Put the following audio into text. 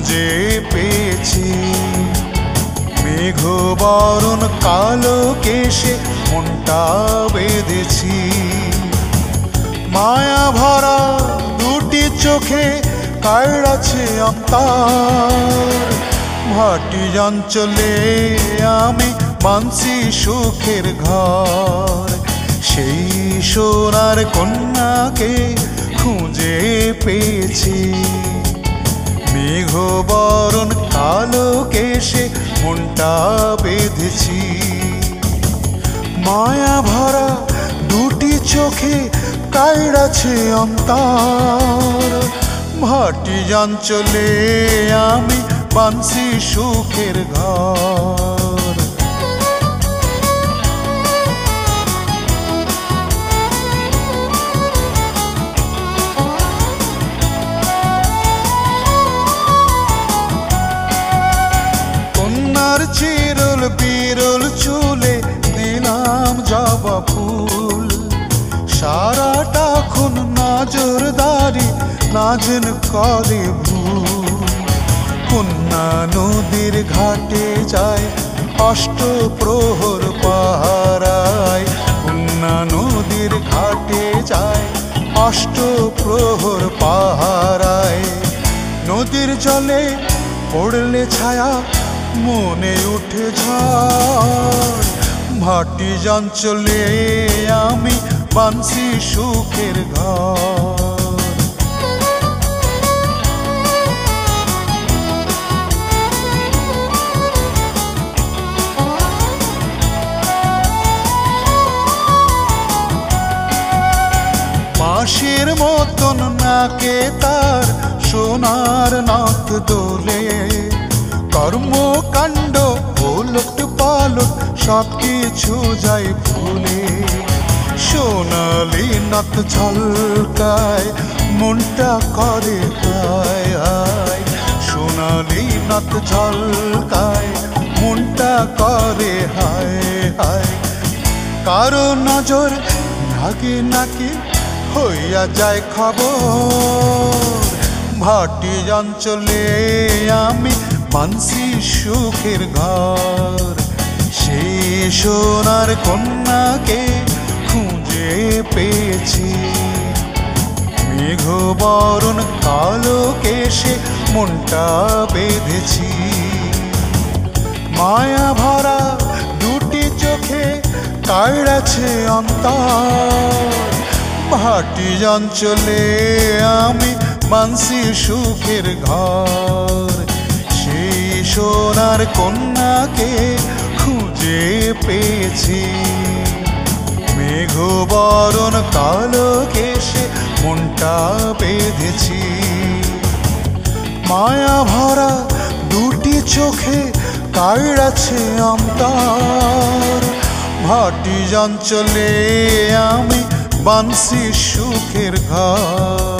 খুঁজে পেয়েছি। মেঘ বরণ কালো কেশে মনটা বেঁধেছি। মায়া ভরা দুটি চোখে কাড়াছে অন্তর। ভাটি অঞ্চলে আমি বাঁধছি সুখের ঘর। সেই সোনার কন্যাকে খুঁজে পেয়েছি। মেঘ বরণ কালো কেশে মনটা বেঁধেছি। মায়া ভরা দুটি চোখে কাড়াছে অন্তর। ভাটি অঞ্চলে আমি বাঁধছি সুখের ঘর। কন্যার চিরল বিরল চুলে দিলাম জবা ফুল। সারাটা খুন নজরদারি নাজেন করে ভুল। কন্যা নদীর ঘাটে যায় অষ্ট প্রহর পাহারায়। কন্যা নদীর ঘাটে যায় অষ্ট প্রহর পাহারায়। নদীর জলে পড়লে ছায়া মনে উঠে ঝড়। ভাটি অঞ্চলে আমি বাঁধছি সুখের ঘর। মাসির মতন নাকে তার সোনার নাক দোলে। কর্মকাণ্ড ওলট পালট সবকিছু যায় ভুলে। সোনালি নাক ঝলকায় মনটা করে হায় হায়। সোনালি নাক ঝলকায় মনটা করে হায় হায়। কারো নজর নাকি নাকি হইয়া যায় খবর। ভাটি অঞ্চলে আমি বাঁধছি সুখের ঘর। সেই সোনার কন্যাকে খুঁজে পেয়েছি। মেঘ বরণ কালো কেশে মনটা বেঁধেছি। মায়া ভরা দুটি চোখে কাড়াছে অন্তর। ভাটি অঞ্চলে আমি বাঁধছি সুখের ঘর। সেই সোনার কন্যাকে খুঁজে পেয়েছি। মেঘ বরণ কালো কেশে মনটা বেঁধেছি। মায়া ভরা দুটি চোখে কাড়াছে অন্তর। ভাটি অঞ্চলে আমি বাঁধছি সুখের ঘর।